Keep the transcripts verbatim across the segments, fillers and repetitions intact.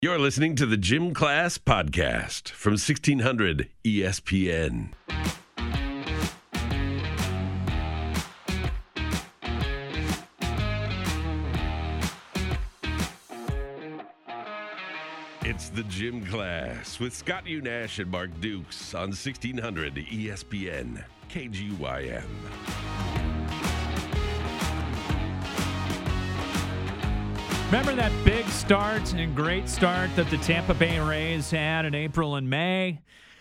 You're listening to the Gym Class Podcast from sixteen hundred E S P N. It's the Gym Class with Scott Unash and Mark Dukes on sixteen hundred E S P N K G Y M. Remember that big start and great start that the Tampa Bay Rays had in April and May?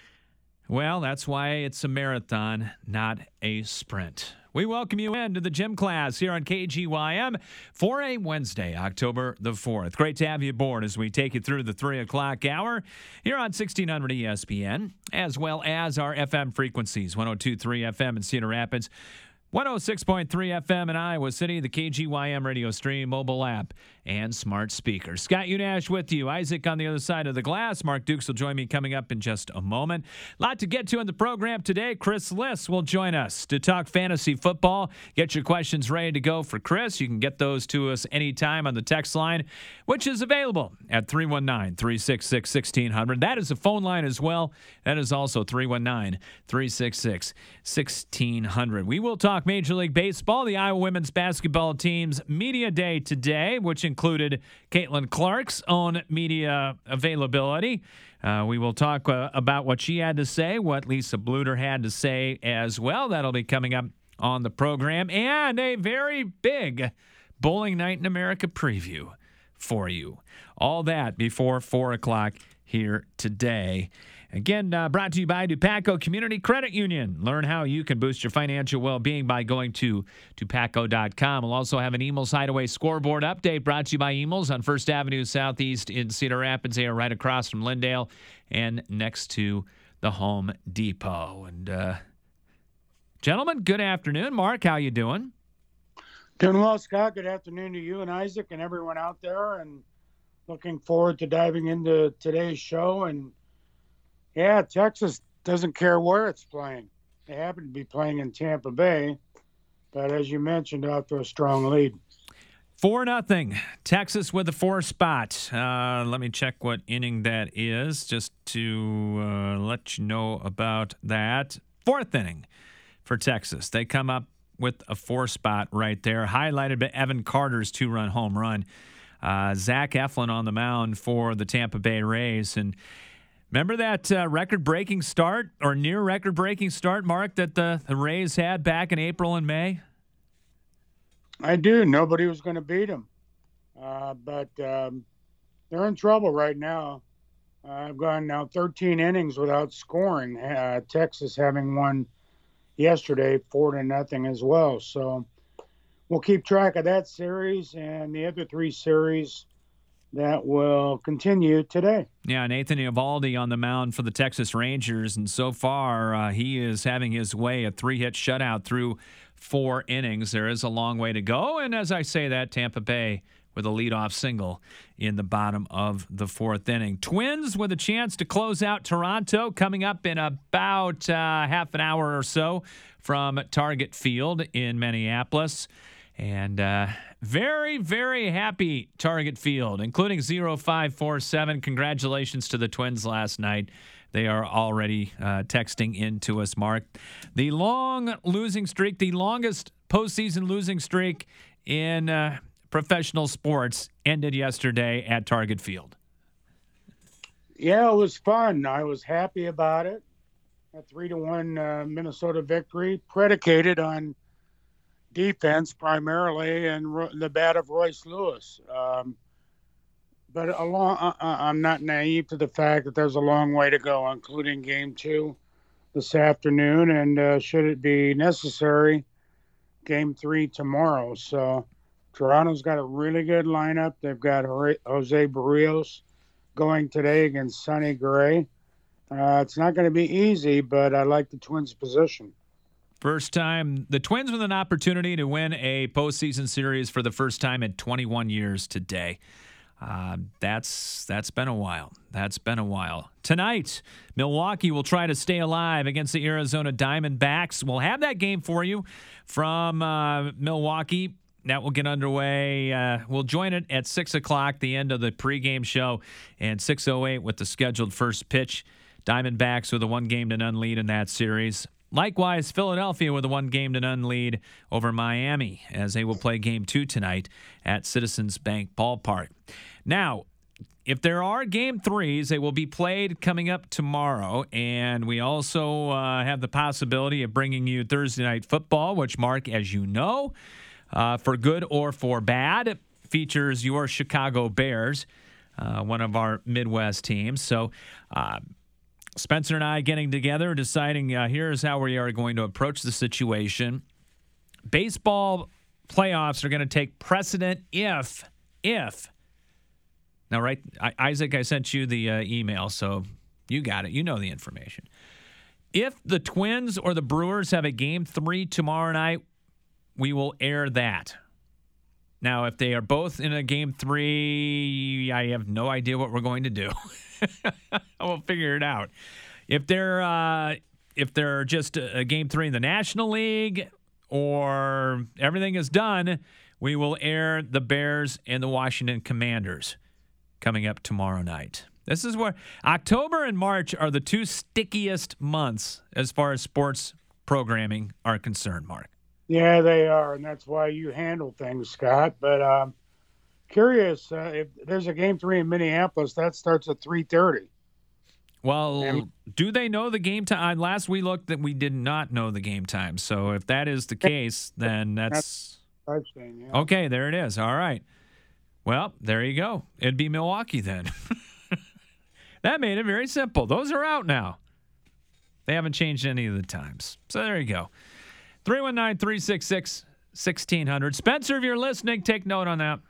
Well, that's why it's a marathon, not a sprint. We welcome you into the Gym Class here on K G Y M for a Wednesday, October the fourth. Great to have you aboard as we take you through the three o'clock hour here on sixteen hundred E S P N, as well as our F M frequencies, one oh two point three F M in Cedar Rapids, one oh six point three F M in Iowa City, the K G Y M radio stream, mobile app, and smart speaker. Scott Unash with you. Isaac on the other side of the glass. Mark Dukes will join me coming up in just a moment. A lot to get to in the program today. Chris Liss will join us to talk fantasy football. Get your questions ready to go for Chris. You can get those to us anytime on the text line, which is available at three one nine, three six six, one six zero zero. That is a phone line as well. That is also three one nine, three six six, one six zero zero. We will talk Major League Baseball, the Iowa women's basketball team's media day today, which included Caitlin Clark's own media availability. Uh, we will talk uh, about what she had to say, what Lisa Bluter had to say as well. That'll be coming up on the program, and a very big Bowling Night in America preview for you. All that before four o'clock here today. Again, uh, brought to you by Dupaco Community Credit Union. Learn how you can boost your financial well-being by going to dupaco dot com. We'll also have an Emils Hideaway scoreboard update brought to you by Emils on First Avenue Southeast in Cedar Rapids. They are right across from Lindale and next to the Home Depot. And, uh, gentlemen, good afternoon. Mark, how you doing? Doing well, Scott. Good afternoon to you and Isaac and everyone out there. And looking forward to diving into today's show. And yeah, Texas doesn't care where it's playing. They happen to be playing in Tampa Bay, but as you mentioned, off to a strong lead. Four nothing. Texas with the four spot. Uh, let me check what inning that is, just to uh, let you know about that. Fourth inning for Texas. They come up with a four spot right there, highlighted by Evan Carter's two-run home run. Uh, Zach Eflin on the mound for the Tampa Bay Rays, and remember that uh, record-breaking start or near record-breaking start, Mark, that the, the Rays had back in April and May? I do. Nobody was going to beat them. Uh, but um, they're in trouble right now. Uh, I've gone now thirteen innings without scoring. Uh, Texas having won yesterday four to nothing as well. So we'll keep track of that series and the other three series that will continue today. Yeah, Nathan Eovaldi on the mound for the Texas Rangers, and so far uh, he is having his way, a three-hit shutout through four innings. There is a long way to go, and as I say that, Tampa Bay with a leadoff single in the bottom of the fourth inning. Twins with a chance to close out Toronto coming up in about uh, half an hour or so from Target Field in Minneapolis. And uh, very, very happy Target Field, including zero five four seven. Congratulations to the Twins last night. They are already uh, texting in to us, Mark. The long losing streak, the longest postseason losing streak in uh, professional sports, ended yesterday at Target Field. Yeah, it was fun. I was happy about it. A three to one uh, Minnesota victory predicated on defense primarily and the bat of Royce Lewis. Um, but along, uh, I'm not naive to the fact that there's a long way to go, including game two this afternoon. And uh, should it be necessary, game three tomorrow. So Toronto's got a really good lineup. They've got Jose Barrios going today against Sonny Gray. Uh, it's not going to be easy, but I like the Twins' position. First time, the Twins with an opportunity to win a postseason series for the first time in twenty-one years today. Uh, that's that's been a while. That's been a while. Tonight, Milwaukee will try to stay alive against the Arizona Diamondbacks. We'll have that game for you from uh, Milwaukee that will get underway. Uh, we'll join it at six o'clock, the end of the pregame show, and six oh eight with the scheduled first pitch. Diamondbacks with a one-game-to-none lead in that series. Likewise, Philadelphia with a one-game-to-none lead over Miami as they will play Game two tonight at Citizens Bank Ballpark. Now, if there are Game threes, they will be played coming up tomorrow, and we also uh, have the possibility of bringing you Thursday Night Football, which, Mark, as you know, uh, for good or for bad, features your Chicago Bears, uh, one of our Midwest teams. So, uh, Spencer and I getting together, deciding uh, here's how we are going to approach the situation. Baseball playoffs are going to take precedent if, if. Now, right, I, Isaac, I sent you the uh, email, so you got it. You know the information. If the Twins or the Brewers have a game three tomorrow night, we will air that. Now, if they are both in a game three, I have no idea what we're going to do. We'll figure it out. If they're uh, if they're just a, a game three in the National League or everything is done, we will air the Bears and the Washington Commanders coming up tomorrow night. This is where October and March are the two stickiest months as far as sports programming are concerned, Mark. Yeah, they are, and that's why you handle things, Scott. But um, curious, uh, if there's a game three in Minneapolis, that starts at three thirty. Well, and, do they know the game time? Last we looked, that we did not know the game time. So if that is the case, then that's, that's saying, yeah. Okay. There it is. All right. Well, there you go. It'd be Milwaukee then. That made it very simple. Those are out now. They haven't changed any of the times. So there you go. three one nine, three six six, one six zero zero. Spencer, if you're listening, take note on that.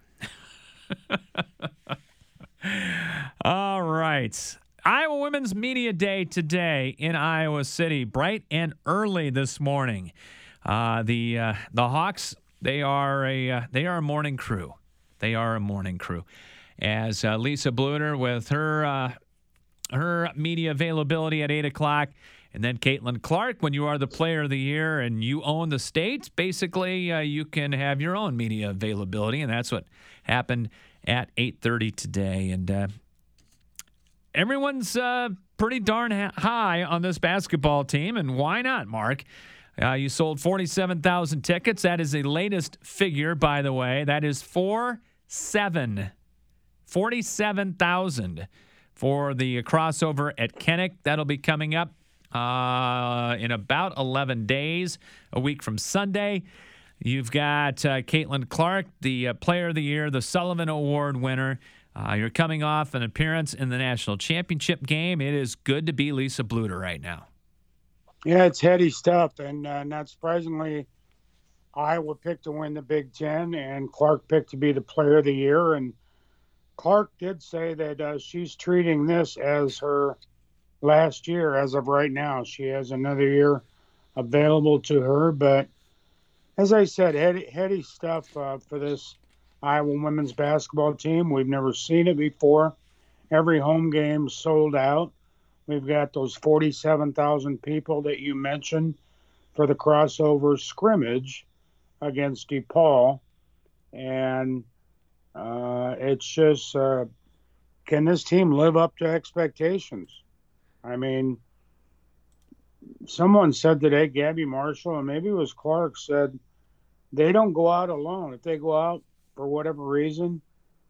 All right. Iowa Women's Media Day today in Iowa City, bright and early this morning. Uh, the uh, the Hawks, they are a uh, they are a morning crew. They are a morning crew. As uh, Lisa Bluter with her uh, her media availability at eight o'clock. And then Caitlin Clark, when you are the player of the year and you own the state, basically uh, you can have your own media availability. And that's what happened at eight thirty today. And uh, everyone's uh, pretty darn ha- high on this basketball team. And why not, Mark? Uh, you sold forty-seven thousand tickets. That is the latest figure, by the way. That is four seven. forty-seven thousand for the crossover at Kenneck. That'll be coming up uh, in about eleven days, a week from Sunday. You've got uh, Caitlin Clark, the uh, Player of the Year, the Sullivan Award winner. Uh, you're coming off an appearance in the national championship game. It is good to be Lisa Bluter right now. Yeah, it's heady stuff, and uh, not surprisingly, Iowa picked to win the Big Ten, and Clark picked to be the Player of the Year. And Clark did say that uh, she's treating this as her last year as of right now. She has another year available to her, but as I said, heady, heady stuff uh, for this Iowa women's basketball team. We've never seen it before. Every home game sold out. We've got those forty-seven thousand people that you mentioned for the crossover scrimmage against DePaul. And uh, it's just, uh, can this team live up to expectations? I mean, someone said today, Gabby Marshall, and maybe it was Clark, said they don't go out alone. If they go out for whatever reason,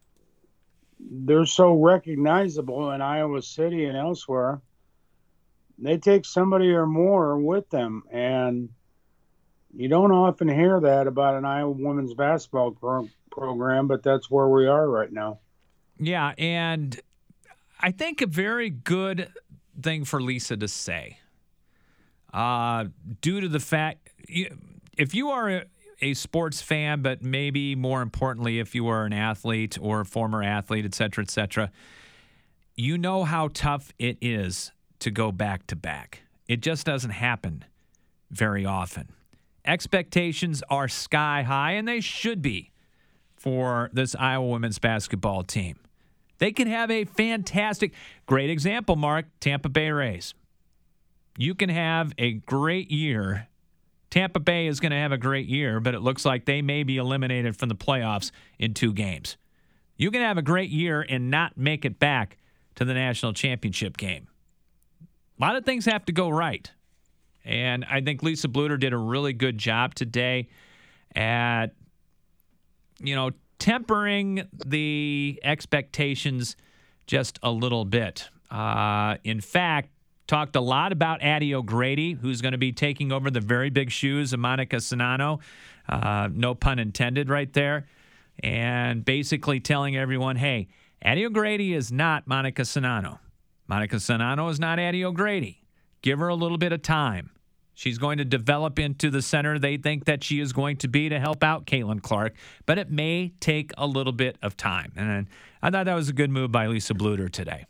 they're so recognizable in Iowa City and elsewhere. They take somebody or more with them, and you don't often hear that about an Iowa women's basketball pro- program, but that's where we are right now. Yeah, and I think a very good thing for Lisa to say, uh, due to the fact, if you are a, a sports fan, but maybe more importantly, if you are an athlete or a former athlete, et cetera, et cetera, you know how tough it is to go back to back. It just doesn't happen very often. Expectations are sky high, and they should be for this Iowa women's basketball team. They can have a fantastic, great example, Mark, Tampa Bay Rays. You can have a great year Tampa Bay is going to have a great year, but it looks like they may be eliminated from the playoffs in two games. You can have a great year and not make it back to the national championship game. A lot of things have to go right. And I think Lisa Bluter did a really good job today at, you know, tempering the expectations just a little bit. Uh, in fact, talked a lot about Addie O'Grady, who's going to be taking over the very big shoes of Monica Czinano. Uh, no pun intended right there. And basically telling everyone, hey, Addie O'Grady is not Monica Czinano. Monica Czinano is not Addie O'Grady. Give her a little bit of time. She's going to develop into the center they think that she is going to be to help out Caitlin Clark, but it may take a little bit of time. And I thought that was a good move by Lisa Bluter today.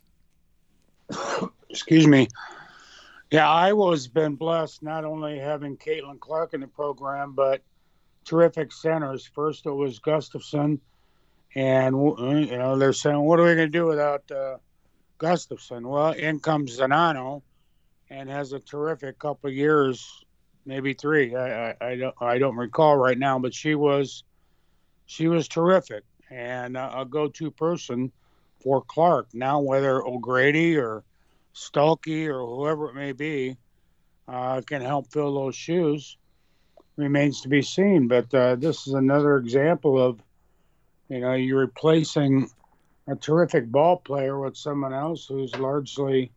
Excuse me. Yeah, Iowa's been blessed not only having Caitlin Clark in the program, but terrific centers. First, it was Gustafson, and you know they're saying, "What are we going to do without uh, Gustafson?" Well, in comes Czinano, and has a terrific couple of years, maybe three. I, I, I don't I don't recall right now, but she was she was terrific and a go-to person for Clark. Now, whether O'Grady or Stuelke or whoever it may be uh, can help fill those shoes remains to be seen. But uh, this is another example of, you know, you're replacing a terrific ball player with someone else who's largely,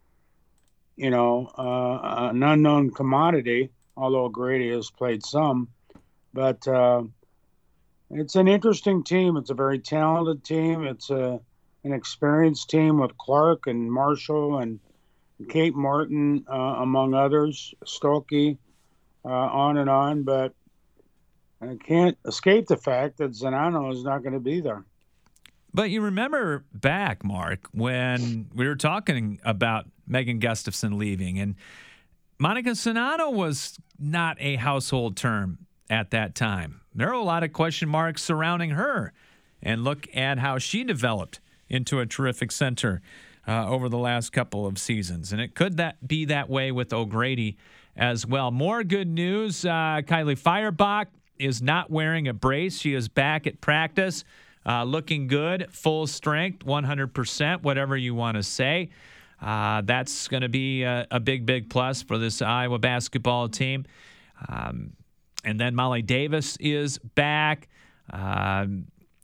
you know, uh, an unknown commodity, although Grady has played some. But uh, it's an interesting team. It's a very talented team. It's a an experienced team with Clark and Marshall and Kate Martin, uh, among others, Stuelke, uh, on and on. But I can't escape the fact that Czinano is not going to be there. But you remember back, Mark, when we were talking about Megan Gustafson leaving, and Monica Czinano was not a household term at that time. There are a lot of question marks surrounding her. And look at how she developed into a terrific center uh, over the last couple of seasons. And it could that be that way with O'Grady as well. More good news. Uh, Kylie Feuerbach is not wearing a brace. She is back at practice, uh, looking good, full strength, one hundred percent, whatever you want to say. Uh, that's going to be a, a big, big plus for this Iowa basketball team. Um, and then Molly Davis is back. Um,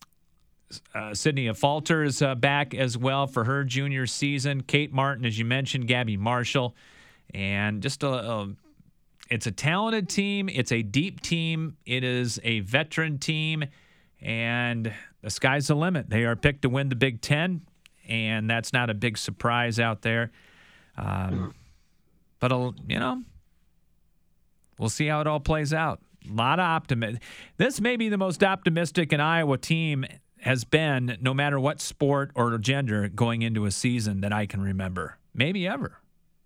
Uh, Sydney Falter is uh, back as well for her junior season. Kate Martin, as you mentioned, Gabby Marshall, and just a, a it's a talented team. It's a deep team. It is a veteran team, and the sky's the limit. They are picked to win the Big Ten, and that's not a big surprise out there. Um, but you know, we'll see how it all plays out. A lot of optimism. This may be the most optimistic an Iowa team has been, no matter what sport or gender, going into a season that I can remember, maybe ever.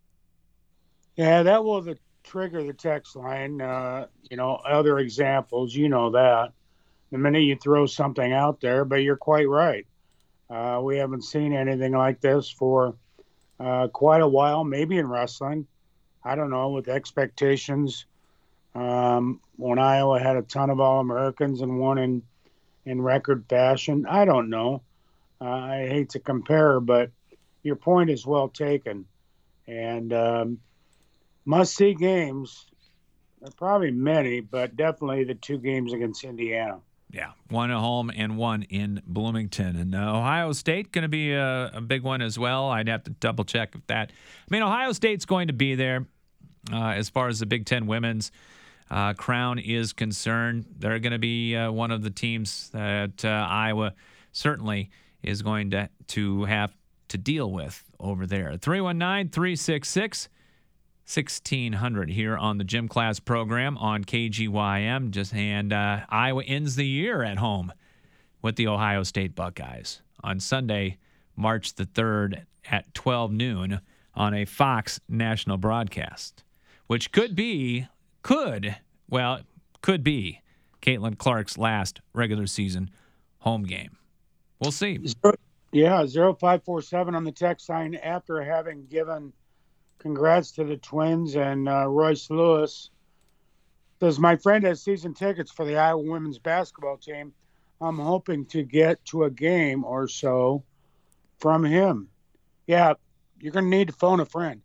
Yeah, that will the, trigger the text line. Uh, you know, other examples, you know that. The minute you throw something out there, but you're quite right. Uh, we haven't seen anything like this for uh, quite a while, maybe in wrestling. I don't know, with expectations. Um, when Iowa had a ton of All-Americans and won in in record fashion. I don't know. Uh, I hate to compare, but your point is well taken. And um, must-see games, there are probably many, but definitely the two games against Indiana. Yeah, one at home and one in Bloomington. And uh, Ohio State going to be a, a big one as well. I'd have to double-check if that. I mean, Ohio State's going to be there uh, as far as the Big Ten women's Uh, crown is concerned. They're going to be uh, one of the teams that uh, Iowa certainly is going to, to have to deal with over there. three one nine, three six six, one six zero zero here on the Gym Class program on K G Y M. Just and uh, Iowa ends the year at home with the Ohio State Buckeyes on Sunday, March the third at twelve noon on a Fox national broadcast, which could be Could, well, could be Caitlin Clark's last regular season home game. We'll see. Yeah, zero five four seven on the text line. After having given congrats to the Twins and uh, Royce Lewis Says, my friend has season tickets for the Iowa women's basketball team. I'm hoping to get to a game or so from him. Yeah, you're going to need to phone a friend.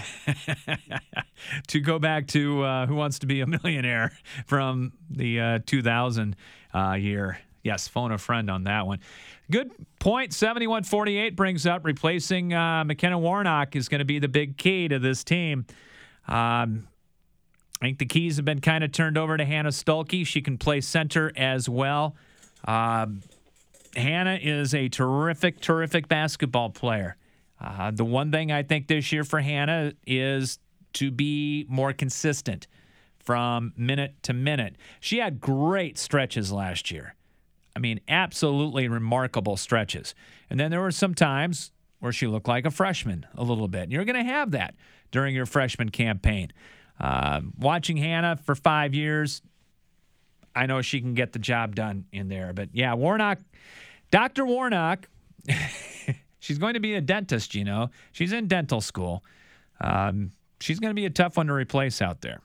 To go back to uh, Who Wants to Be a Millionaire from the uh, two thousand uh, year. Yes, phone a friend on that one. Good point. seventy-one forty-eight brings up replacing uh, McKenna Warnock is going to be the big key to this team. Um, I think the keys have been kind of turned over to Hannah Stuelke. She can play center as well. Um, Hannah is a terrific, terrific basketball player. Uh, the one thing I think this year for Hannah is to be more consistent from minute to minute. She had great stretches last year. I mean, absolutely remarkable stretches. And then there were some times where she looked like a freshman a little bit. And you're going to have that during your freshman campaign. Uh, watching Hannah for five years, I know she can get the job done in there. But, yeah, Warnock, Doctor Warnock, she's going to be a dentist, you know. She's in dental school. Um, she's going to be a tough one to replace out there.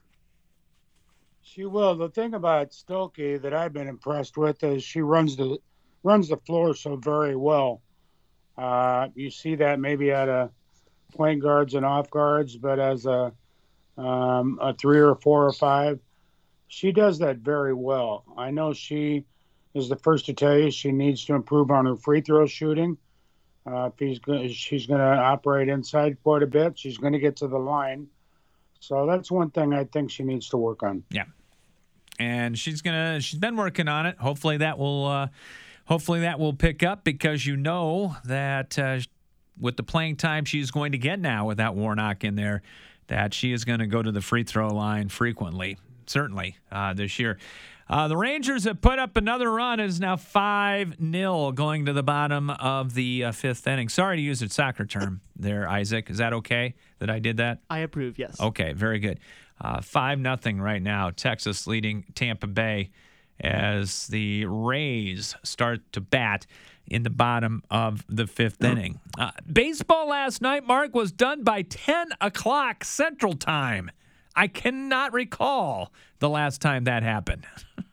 She will. The thing about Stuelke that I've been impressed with is she runs the runs the floor so very well. Uh, you see that maybe at a point guards and off guards, but as a um, a three or four or five, she does that very well. I know she is the first to tell you she needs to improve on her free throw shooting. Uh, if he's go- she's going to operate inside quite a bit. She's going to get to the line. So that's one thing I think she needs to work on. Yeah. And she's gonna she's been working on it. Hopefully that will uh, hopefully that will pick up, because you know that uh, with the playing time she's going to get now without Warnock in there, that she is going to go to the free throw line frequently, certainly uh, this year. Uh, the Rangers have put up another run. It is now five nil going to the bottom of the uh, fifth inning. Sorry to use a soccer term there, Isaac. Is that okay that I did that? I approve, yes. Okay, very good. Uh, five nothing right now. Texas leading Tampa Bay as the Rays start to bat in the bottom of the fifth inning. Uh, baseball last night, Mark, was done by ten o'clock Central Time. I cannot recall the last time that happened.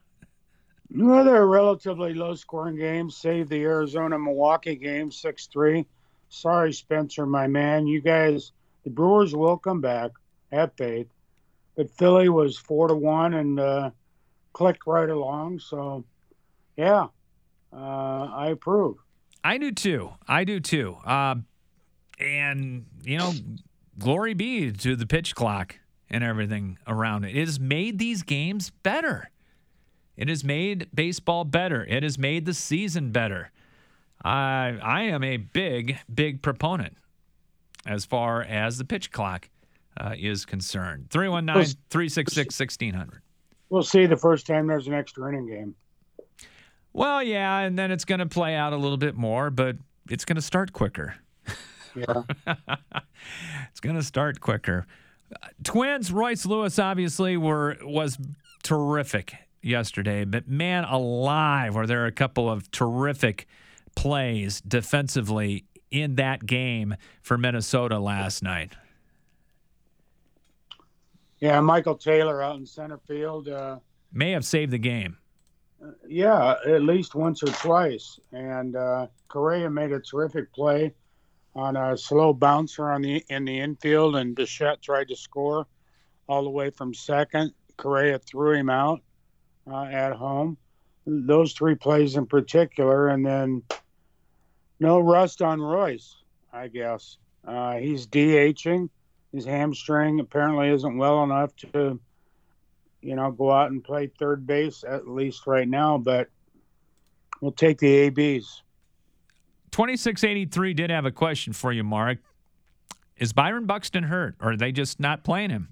Well, they're relatively low-scoring games, save the Arizona-Milwaukee game, six three. Sorry, Spencer, my man. You guys, the Brewers will come back. Have faith. But Philly was four to one and uh, clicked right along. So, yeah, uh, I approve. I do too. I do too. Uh, and, you know, glory be to the pitch clock and everything around it. It has made these games better. It has made baseball better. It has made the season better. I I am a big, big proponent as far as the pitch clock uh, is concerned. three one nine, three six six, one six zero zero. We'll see the first time there's an extra inning game. Well, yeah, and then it's going to play out a little bit more, but it's going to start quicker. Yeah. It's going to start quicker. Twins, Royce Lewis obviously were was terrific yesterday, but man alive, were there a couple of terrific plays defensively in that game for Minnesota last night. Yeah, Michael Taylor out in center field. Uh, May have saved the game. Yeah, at least once or twice. And uh, Correa made a terrific play on a slow bouncer on the in the infield, and Bichette tried to score all the way from second. Correa threw him out uh, at home. Those three plays in particular, and then no rust on Royce, I guess. Uh, he's DHing. His hamstring apparently isn't well enough to, you know, go out and play third base, at least right now, but we'll take the A Bs. twenty-six eighty-three did have a question for you, Mark. Is Byron Buxton hurt, or are they just not playing him?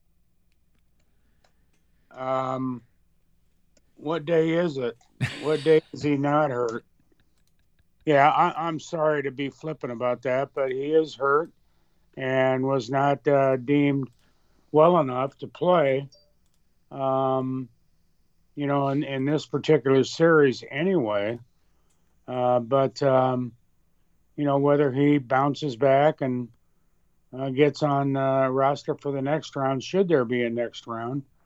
Um, what day is it? What day is he not hurt? Yeah, I, I'm sorry to be flippant about that, but he is hurt and was not uh, deemed well enough to play, um, you know, in, in this particular series anyway. Uh, but, um, you know, whether he bounces back and uh, gets on uh, roster for the next round, should there be a next round,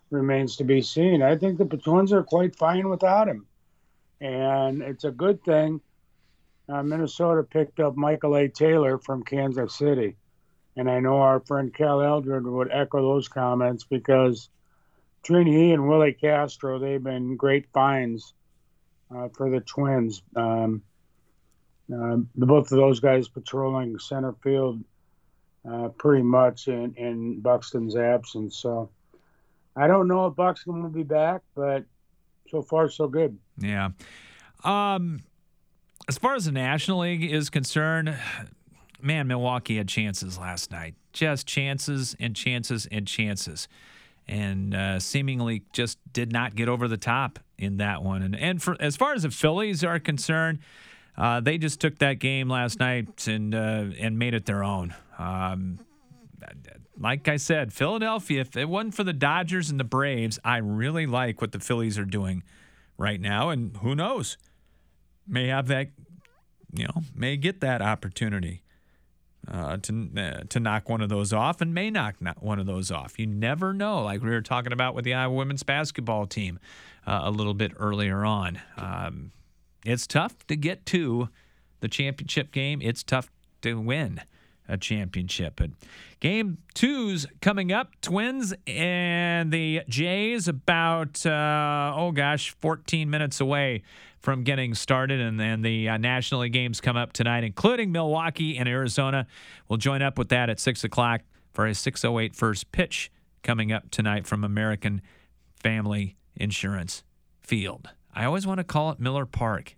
remains to be seen. I think the Twins are quite fine without him, and it's a good thing. Uh, Minnesota picked up Michael A. Taylor from Kansas City, and I know our friend Cal Eldred would echo those comments because between he and Willie Castro, they've been great finds uh, for the Twins. Um, uh, both of those guys patrolling center field uh, pretty much in, in Buxton's absence. So I don't know if Buxton will be back, but so far so good. Yeah. Um, as far as the National League is concerned, man, Milwaukee had chances last night. Just chances and chances and chances. And uh, seemingly just did not get over the top in that one. And and for as far as the Phillies are concerned, uh, they just took that game last night and uh, and made it their own. Um, like I said, Philadelphia, if it wasn't for the Dodgers and the Braves, I really like what the Phillies are doing right now. And who knows, may have that, you know, may get that opportunity. Uh, to uh, to knock one of those off, and may knock not one of those off. You never know, like we were talking about with the Iowa women's basketball team uh, a little bit earlier on. Um, it's tough to get to the championship game. It's tough to win a championship. But game two's coming up. Twins and the Jays about, uh, oh gosh, fourteen minutes away from getting started, and then the uh, National League games come up tonight, including Milwaukee and Arizona. We'll join up with that at six o'clock for a six oh eight first pitch coming up tonight from American Family Insurance Field. I always want to call it Miller Park.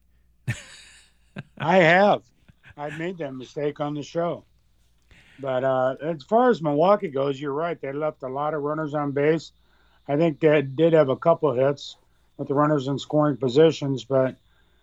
I have. I've made that mistake on the show. But uh, as far as Milwaukee goes, you're right. They left a lot of runners on base. I think they did have a couple hits with the runners in scoring positions, but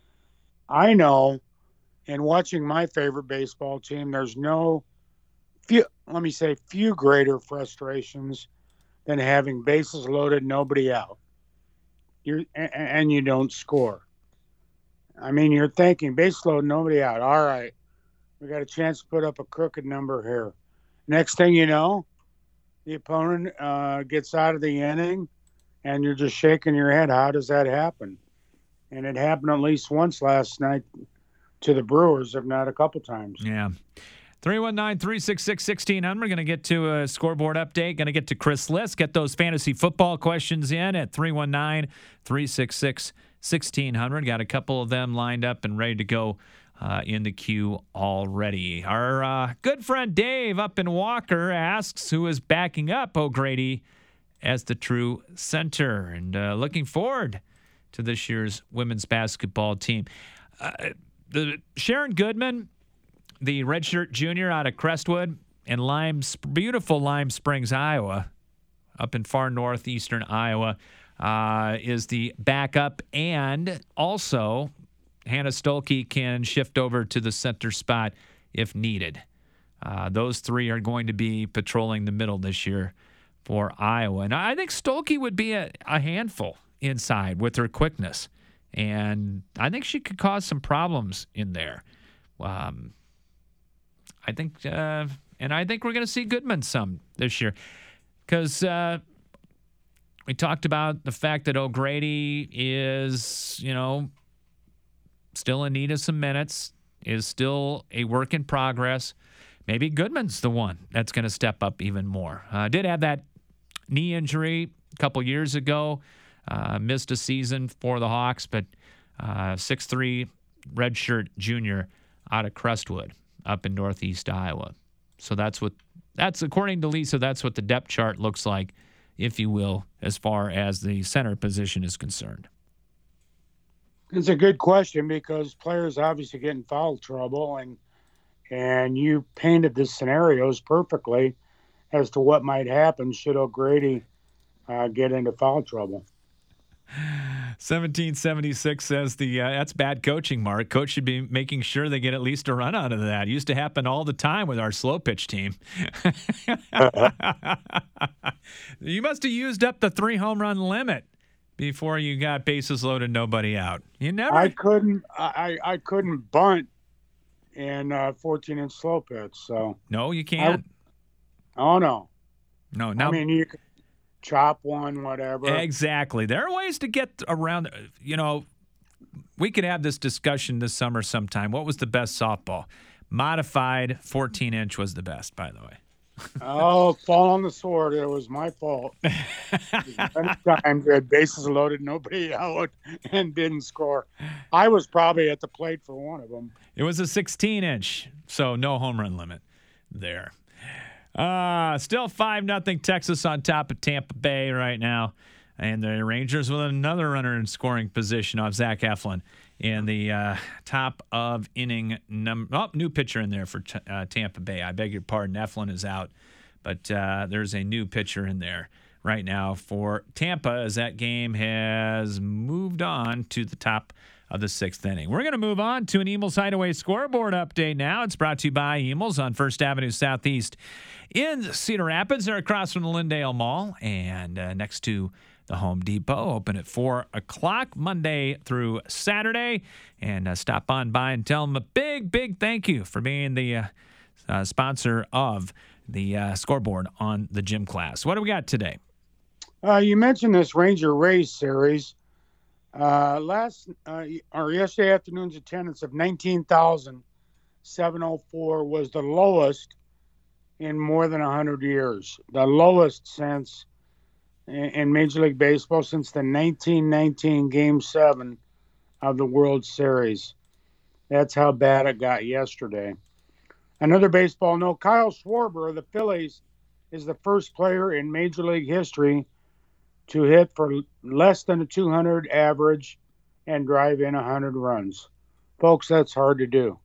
I know in watching my favorite baseball team, there's no few, let me say, few greater frustrations than having bases loaded, nobody out. You're, and you don't score. I mean, you're thinking base load, nobody out. All right, we got a chance to put up a crooked number here. Next thing you know, the opponent uh, gets out of the inning, and you're just shaking your head. How does that happen? And it happened at least once last night to the Brewers, if not a couple times. Yeah. three one nine, three six six, one six zero zero. We're going to get to a scoreboard update. Going to get to Chris Liss. Get those fantasy football questions in at three one nine, three six six, one six zero zero. Got a couple of them lined up and ready to go uh, in the queue already. Our uh, good friend Dave up in Walker asks who is backing up O'Grady as the true center, and uh, looking forward to this year's women's basketball team. Uh, the Sharon Goodman, the redshirt junior out of Crestwood and Lime, beautiful Lime Springs, Iowa, up in far northeastern Iowa, uh, is the backup, and also Hannah Stolke can shift over to the center spot if needed. Uh, those three are going to be patrolling the middle this year for Iowa. And I think Stolke would be a, a handful inside with her quickness. And I think she could cause some problems in there. Um, I think, uh, and I think we're going to see Goodman some this year. Because uh, we talked about the fact that O'Grady is, you know, still in need of some minutes, is still a work in progress. Maybe Goodman's the one that's going to step up even more. Uh, did have that knee injury a couple years ago. Uh, missed a season for the Hawks, but uh, six three redshirt junior out of Crestwood up in northeast Iowa. So that's what, that's according to Lisa, that's what the depth chart looks like, if you will, as far as the center position is concerned. It's a good question because players obviously get in foul trouble, and and you painted the scenarios perfectly as to what might happen should O'Grady uh, get into foul trouble. seventeen seventy-six says the uh, that's bad coaching, Mark. Coach should be making sure they get at least a run out of that. It used to happen all the time with our slow pitch team. You must have used up the three home run limit before you got bases loaded, nobody out. You never. I couldn't. I I couldn't bunt in uh, fourteen inch slow pitch. So no, you can't. I, oh no. No, now I mean you. chop one, whatever. Exactly. There are ways to get around. You know, we could have this discussion this summer sometime. What was the best softball? Modified fourteen inch was the best, by the way. Oh, fall on the sword. It was my fault. Many times we had bases loaded, nobody out, and didn't score. I was probably at the plate for one of them. It was a sixteen inch, so no home run limit there. Uh, still five nothing Texas on top of Tampa Bay right now. And the Rangers with another runner in scoring position off Zach Eflin in the uh, top of inning number. Oh, new pitcher in there for t- uh, Tampa Bay. I beg your pardon. Eflin is out. But uh, there's a new pitcher in there right now for Tampa as that game has moved on to the top of the sixth inning. We're going to move on to an Emils Hideaway scoreboard update now. It's brought to you by Emils on First Avenue Southeast in Cedar Rapids. They're across from the Lindale Mall and uh, next to the Home Depot. Open at four o'clock Monday through Saturday. And uh, stop on by and tell them a big, big thank you for being the uh, uh, sponsor of the uh, scoreboard on the gym class. What do we got today? Uh, you mentioned this Ranger Race series. Uh, last uh, or yesterday afternoon's attendance of nineteen thousand seven hundred four was the lowest in more than one hundred years. The lowest since in Major League Baseball since the nineteen nineteen Game seven of the World Series. That's how bad it got yesterday. Another baseball note, Kyle Schwarber of the Phillies is the first player in Major League history to hit for less than a two hundred average and drive in one hundred runs. Folks, that's hard to do.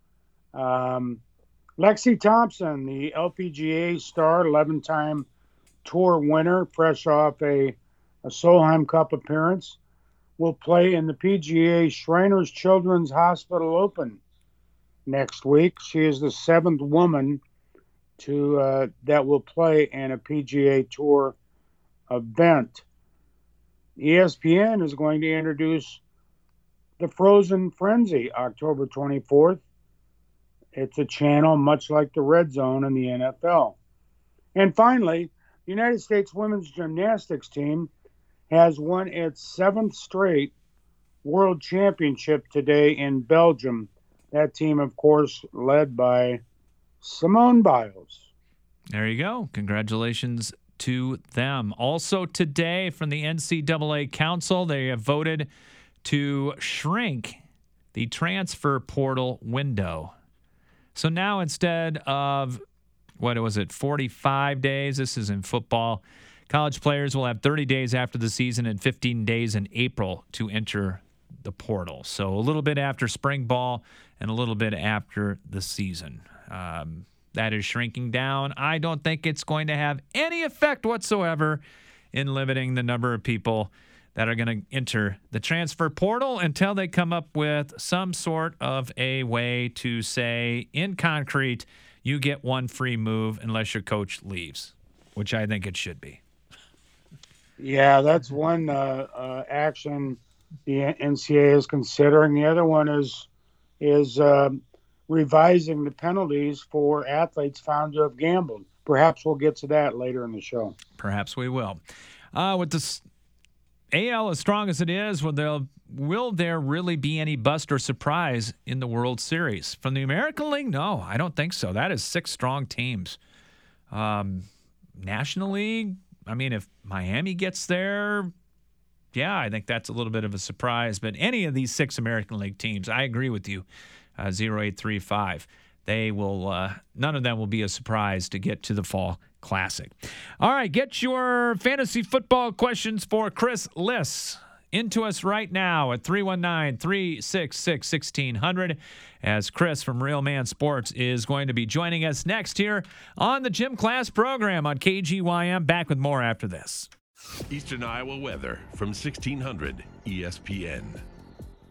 Um, Lexi Thompson, the L P G A star, eleven-time Tour winner, fresh off a, a Solheim Cup appearance, will play in the P G A Shriners Children's Hospital Open next week. She is the seventh woman to uh, that will play in a P G A Tour event. E S P N is going to introduce the Frozen Frenzy October twenty-fourth. It's a channel much like the Red Zone in the N F L. And finally, the United States women's gymnastics team has won its seventh straight world championship today in Belgium. That team, of course, led by Simone Biles. There you go. Congratulations to them. Also today from the N C double A Council, they have voted to shrink the transfer portal window. So now instead of, what was it, forty-five days, this is in football, college players will have thirty days after the season and fifteen days in April to enter the portal. So a little bit after spring ball and a little bit after the season. Um, that is shrinking down. I don't think it's going to have any effect whatsoever in limiting the number of people that are going to enter the transfer portal until they come up with some sort of a way to say in concrete, you get one free move unless your coach leaves, which I think it should be. Yeah, that's one uh, uh, action the N C double A is considering. The other one is is uh, revising the penalties for athletes found to have gambled. Perhaps we'll get to that later in the show. Perhaps we will. Uh, with the A L as strong as it is, will there, will there really be any bust or surprise in the World Series? From the American League, no, I don't think so. That is six strong teams. Um, National League, I mean, if Miami gets there, yeah, I think that's a little bit of a surprise. But any of these six American League teams, I agree with you, uh, zero eight three five. They will, uh, none of them will be a surprise to get to the Fall Classic. All right, get your fantasy football questions for Chris Liss into us right now at three one nine, three six six, one six zero zero as Chris from Real Man Sports is going to be joining us next here on the Gym Class program on K G Y M. Back with more after this. Eastern Iowa weather from sixteen hundred E S P N.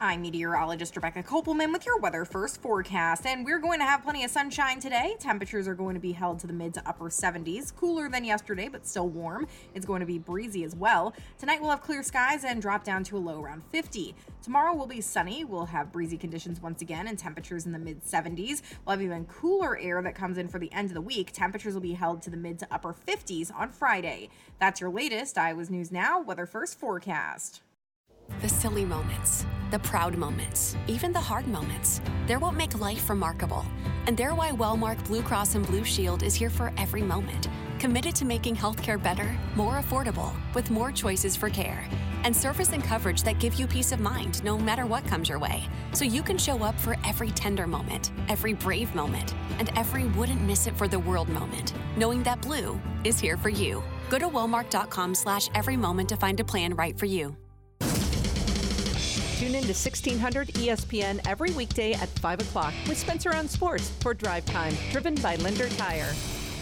I'm meteorologist Rebecca Kopelman with your Weather First forecast, and we're going to have plenty of sunshine today. Temperatures are going to be held to the mid to upper seventies, cooler than yesterday, but still warm. It's going to be breezy as well. Tonight we'll have clear skies and drop down to a low around fifty. Tomorrow will be sunny. We'll have breezy conditions once again and temperatures in the mid seventies. We'll have even cooler air that comes in for the end of the week. Temperatures will be held to the mid to upper fifties on Friday. That's your latest Iowa's News Now Weather First forecast. The silly moments, the proud moments, even the hard moments. They're what make life remarkable. And they're why Wellmark Blue Cross and Blue Shield is here for every moment. Committed to making healthcare better, more affordable, with more choices for care. And service and coverage that give you peace of mind no matter what comes your way. So you can show up for every tender moment, every brave moment, and every wouldn't miss it for the world moment, knowing that Blue is here for you. Go to wellmark.com slash every moment to find a plan right for you. Tune in to sixteen hundred E S P N every weekday at five o'clock with Spencer on Sports for Drive Time, driven by Linder Tire.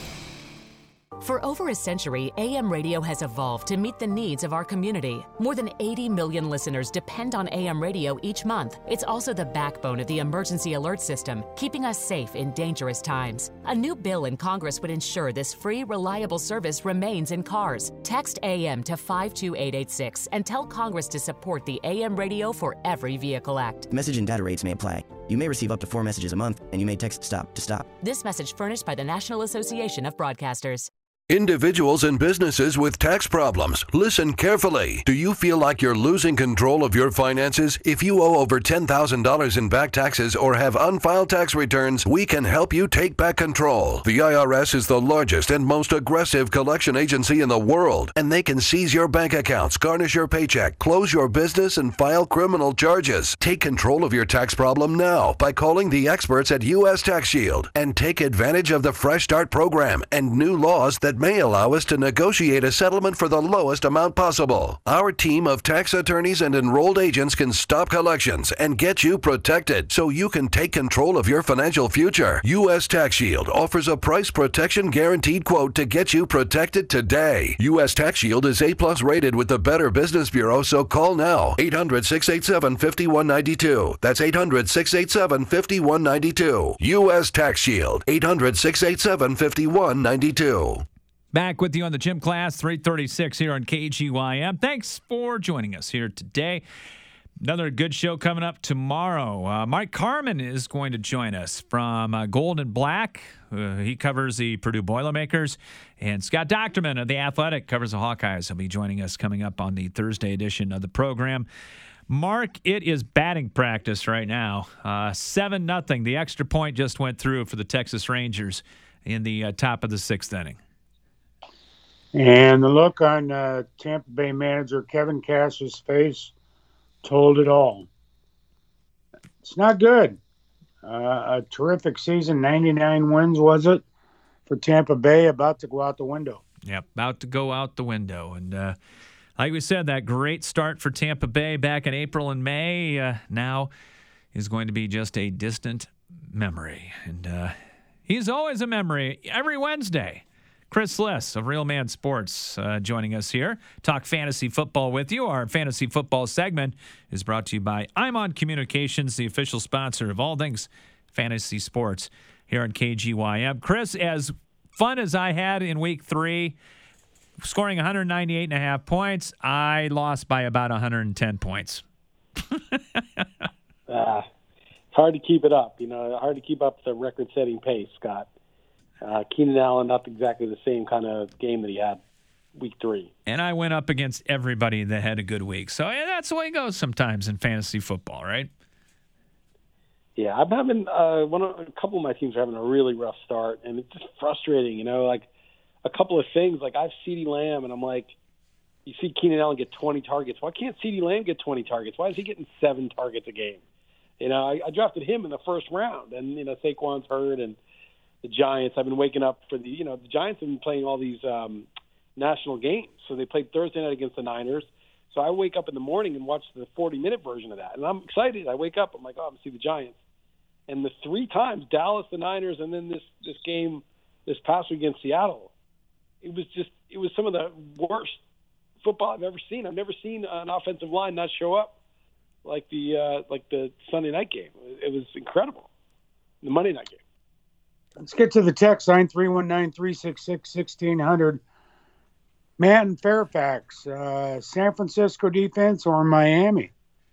For over a century, A M radio has evolved to meet the needs of our community. More than eighty million listeners depend on A M radio each month. It's also the backbone of the emergency alert system, keeping us safe in dangerous times. A new bill in Congress would ensure this free, reliable service remains in cars. Text A M to five two eight eight six and tell Congress to support the A M Radio for Every Vehicle Act. Message and data rates may apply. You may receive up to four messages a month, and you may text STOP to stop. This message furnished by the National Association of Broadcasters. Individuals and businesses with tax problems, listen carefully. Do you feel like you're losing control of your finances? If you owe over ten thousand dollars in back taxes or have unfiled tax returns, we can help you take back control. The I R S is the largest and most aggressive collection agency in the world, and they can seize your bank accounts, garnish your paycheck, close your business, and file criminal charges. Take control of your tax problem now by calling the experts at U S Tax Shield and take advantage of the Fresh Start program and new laws that may allow us to negotiate a settlement for the lowest amount possible. Our team of tax attorneys and enrolled agents can stop collections and get you protected so you can take control of your financial future. U S Tax Shield offers a price protection guaranteed quote to get you protected today. U S Tax Shield is A plus rated with the Better Business Bureau, so call now. eight hundred, six eight seven, five one nine two. That's eight hundred, six eight seven, five one nine two. U S Tax Shield. eight hundred, six eight seven, five one nine two. Back with you on the Gym Class, three thirty-six here on K G Y M. Thanks for joining us here today. Another good show coming up tomorrow. Uh, Mike Carmen is going to join us from uh, Gold and Black. Uh, he covers the Purdue Boilermakers. And Scott Docterman of The Athletic covers the Hawkeyes. He'll be joining us coming up on the Thursday edition of the program. Mark, it is batting practice right now. Uh, seven nothing. The extra point just went through for the Texas Rangers in the uh, top of the sixth inning. And the look on uh, Tampa Bay manager Kevin Cash's face told it all. It's not good. Uh, a terrific season, ninety-nine wins, was it, for Tampa Bay, about to go out the window. Yep, about to go out the window. And uh, like we said, that great start for Tampa Bay back in April and May uh, now is going to be just a distant memory. And uh, he's always a memory every Wednesday. Chris Liss of Real Man Sports uh, joining us here. Talk fantasy football with you. Our fantasy football segment is brought to you by I'm On Communications, the official sponsor of all things fantasy sports here on K G Y M. Chris, as fun as I had in week three, scoring one hundred ninety-eight and a half points, I lost by about one hundred ten points. uh, hard to keep it up, you know, hard to keep up the record-setting pace, Scott. Uh, Keenan Allen, not exactly the same kind of game that he had week three. And I went up against everybody that had a good week. So yeah, that's the way it goes sometimes in fantasy football, right? Yeah, I'm having uh, one of, a couple of my teams are having a really rough start, and it's just frustrating. You know, like a couple of things. Like I have CeeDee Lamb, and I'm like, you see Keenan Allen get twenty targets. Why can't CeeDee Lamb get twenty targets? Why is he getting seven targets a game? You know, I, I drafted him in the first round, and you know Saquon's hurt, and the Giants. I've been waking up for the, you know, the Giants have been playing all these um, national games. So they played Thursday night against the Niners. So I wake up in the morning and watch the forty-minute version of that. And I'm excited. I wake up, I'm like, oh, I'm going to see the Giants. And the three times, Dallas, the Niners, and then this, this game this past week against Seattle, it was just, it was some of the worst football I've ever seen. I've never seen an offensive line not show up. like the uh, like the Sunday night game. It was incredible. The Monday night game. Let's get to the text line, three one nine, three six six, one six zero zero. Matt in Fairfax, uh, San Francisco defense or Miami?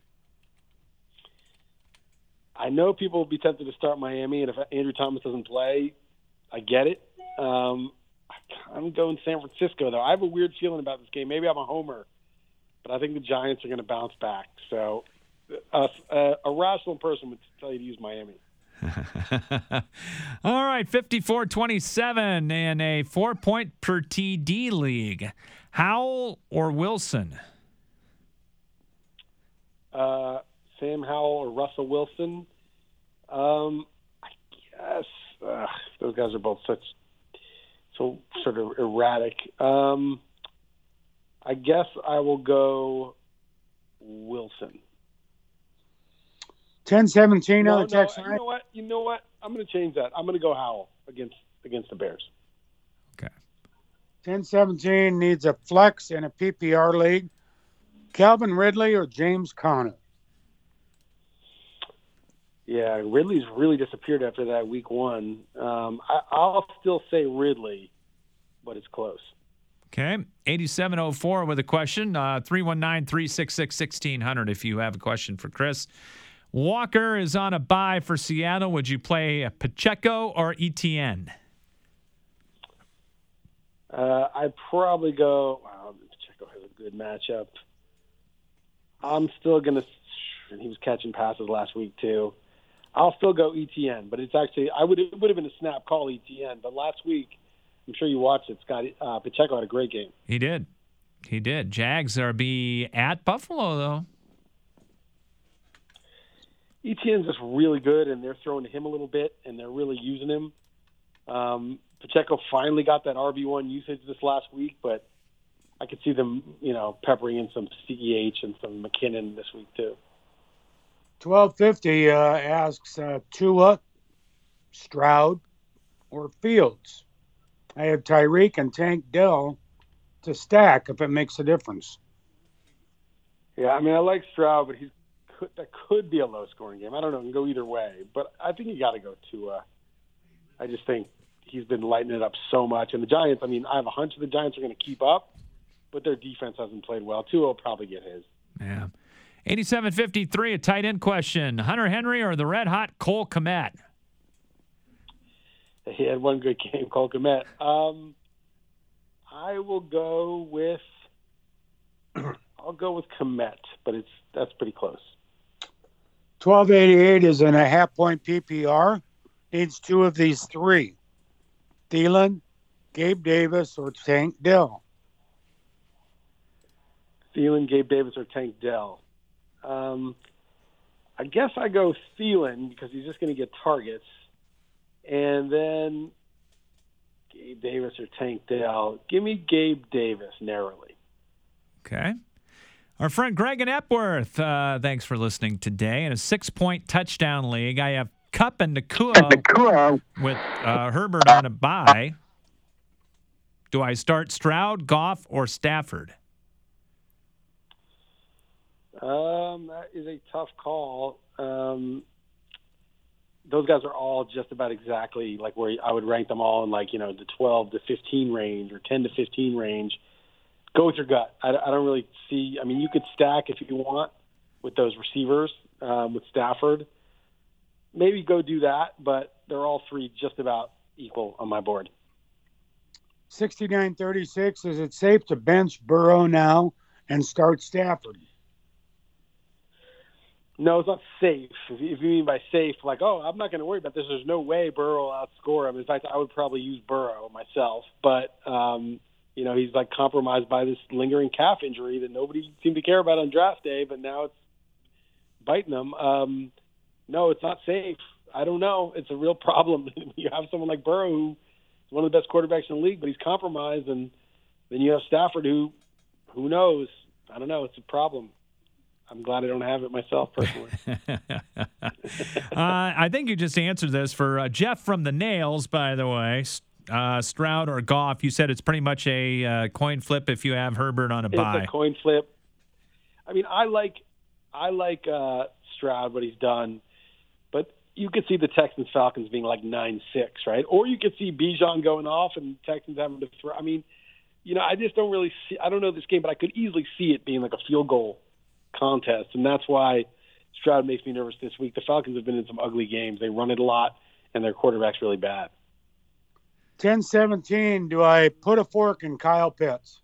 I know people will be tempted to start Miami, and if Andrew Thomas doesn't play, I get it. Um, I'm going San Francisco, though. I have a weird feeling about this game. Maybe I'm a homer, but I think the Giants are going to bounce back. So uh, uh, a rational person would tell you to use Miami. All right, fifty-four twenty-seven in a four-point per T D league. Howell or Wilson? Uh, Sam Howell or Russell Wilson? Um, I guess uh, those guys are both such so sort of erratic. Um, I guess I will go Wilson. ten seventeen no, on the text no, line. You know what? You know what? I'm going to change that. I'm going to go Howell against against the Bears. Okay. ten seventeen needs a flex in a P P R league. Calvin Ridley or James Conner? Yeah, Ridley's really disappeared after that week one. Um, I, I'll still say Ridley, but it's close. Okay. eighty-seven oh four with a question. Uh, three one nine, three six six, one six zero zero if you have a question for Chris. Walker is on a bye for Seattle. Would you play Pacheco or Etienne? Uh, I'd probably go, wow, Pacheco has a good matchup. I'm still going to, and he was catching passes last week too. I'll still go E T N, but it's actually, I would, it would have been a snap call E T N, but last week, I'm sure you watched it, Scott, uh, Pacheco had a great game. He did. He did. Jags are be at Buffalo, though. E T N's just really good, and they're throwing to him a little bit, and they're really using him. Um, Pacheco finally got that R B one usage this last week, but I could see them, you know, peppering in some C E H and some McKinnon this week too. twelve fifty uh, asks uh, Tua, Stroud, or Fields. I have Tyreek and Tank Dell to stack if it makes a difference. Yeah, I mean, I like Stroud, but he's could, that could be a low-scoring game. I don't know. It can go either way, but I think you got to go Tua. I just think he's been lighting it up so much. And the Giants, I mean, I have a hunch the Giants are going to keep up, but their defense hasn't played well. Tua will probably get his. Yeah. eighty-seven fifty-three, a tight end question. Hunter Henry or the red-hot Cole Kmet? He had one good game, Cole Kmet. Um, I will go with I'll go with Kmet, but it's that's pretty close. twelve eighty-eight is in a half-point P P R. Needs two of these three. Thielen, Gabe Davis, or Tank Dell. Thielen, Gabe Davis, or Tank Dell. Um, I guess I go Thielen because he's just going to get targets. And then Gabe Davis or Tank Dell. Give me Gabe Davis narrowly. Okay. Our friend Greg in Epworth, uh, thanks for listening today. In a six-point touchdown league, I have Kupp and Nakua with uh, Herbert on a bye. Do I start Stroud, Goff, or Stafford? Um, that is a tough call. Um, those guys are all just about exactly like where I would rank them all in, like, you know, the twelve to fifteen range or ten to fifteen range. Go with your gut. I, I don't really see. I mean, you could stack if you want with those receivers, um, with Stafford. Maybe go do that, but they're all three just about equal on my board. sixty-nine thirty-six, is it safe to bench Burrow now and start Stafford? No, it's not safe. If you, if you mean by safe, like, oh, I'm not going to worry about this. There's no way Burrow will outscore him. In fact, I would probably use Burrow myself. But, um, you know, he's, like, compromised by this lingering calf injury that nobody seemed to care about on draft day, but now it's biting them. Um, no, it's not safe. I don't know. It's a real problem. You have someone like Burrow who is one of the best quarterbacks in the league, but he's compromised. And then you have Stafford who, who knows? I don't know. It's a problem. I'm glad I don't have it myself personally. uh, I think you just answered this for uh, Jeff from the Nails, by the way. Uh, Stroud or Goff, you said it's pretty much a uh, coin flip if you have Herbert on a bye. It's a coin flip. I mean, I like I like uh, Stroud, what he's done, but you could see the Texans Falcons being like nine six, right? Or you could see Bijan going off and Texans having to throw. I mean, you know, I just don't really see. I don't know this game, but I could easily see it being like a field goal contest, and that's why Stroud makes me nervous this week. The Falcons have been in some ugly games. They run it a lot, and their quarterback's really bad. ten seventeen, do I put a fork in Kyle Pitts?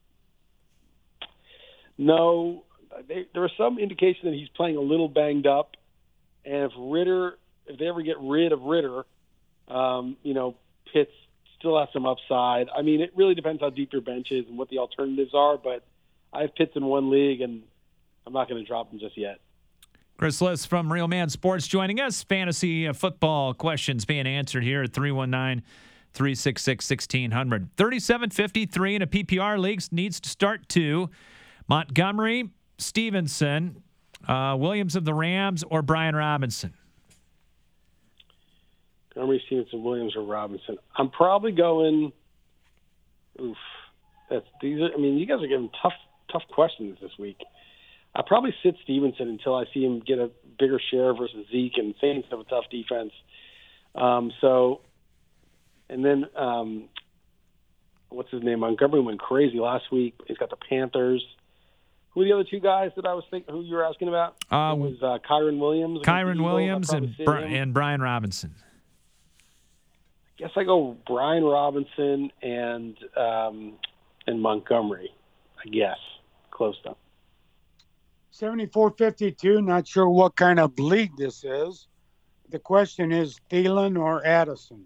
No. They, there was some indication that he's playing a little banged up, and if Ritter, if they ever get rid of Ritter, um, you know, Pitts still has some upside. I mean, it really depends how deep your bench is and what the alternatives are, but I have Pitts in one league, and I'm not going to drop him just yet. Chris Liss from Real Man Sports joining us. Fantasy uh, football questions being answered here at three one nine, three six six, one six zero zero. thirty-seven fifty-three in a P P R league needs to start two. Montgomery, Stevenson, uh, Williams of the Rams, or Brian Robinson? Montgomery, Stevenson, Williams, or Robinson. I'm probably going. Oof, that's these. Are, I mean, you guys are giving tough, tough questions this week. I'll probably sit Stevenson until I see him get a bigger share versus Zeke, and Saints have a tough defense. Um, so, and then um, what's his name? Montgomery went crazy last week. He's got the Panthers. Who are the other two guys that I was thinking? Who you were asking about? Uh, it was uh, Kyron Williams. Kyron Williams and Bri- and Brian Robinson. I guess I go Brian Robinson and um, and Montgomery. I guess close though. seventy-four fifty-two. Not sure what kind of league this is. The question is Thielen or Addison.